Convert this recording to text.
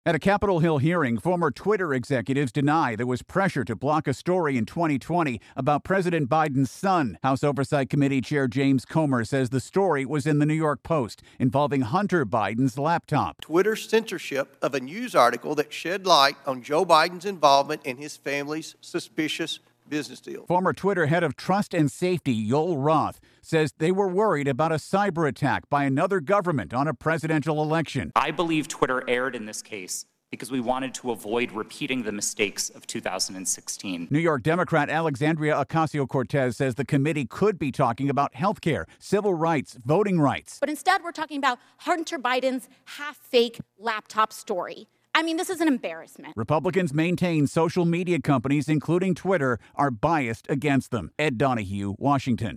At a Capitol Hill hearing, former Twitter executives deny there was pressure to block a story in 2020 about President Biden's son. House Oversight Committee Chair James Comer says the story was in the New York Post involving Hunter Biden's laptop. Twitter's censorship of a news article that shed light on Joe Biden's involvement in his family's suspicious business deal. Former Twitter head of Trust and Safety, Yoel Roth, says they were worried about a cyber attack by another government on a presidential election. I believe Twitter erred in this case because we wanted to avoid repeating the mistakes of 2016. New York Democrat Alexandria Ocasio-Cortez says the committee could be talking about health care, civil rights, voting rights. But instead, we're talking about Hunter Biden's half-fake laptop story. I mean, this is an embarrassment. Republicans maintain social media companies, including Twitter, are biased against them. Ed Donahue, Washington.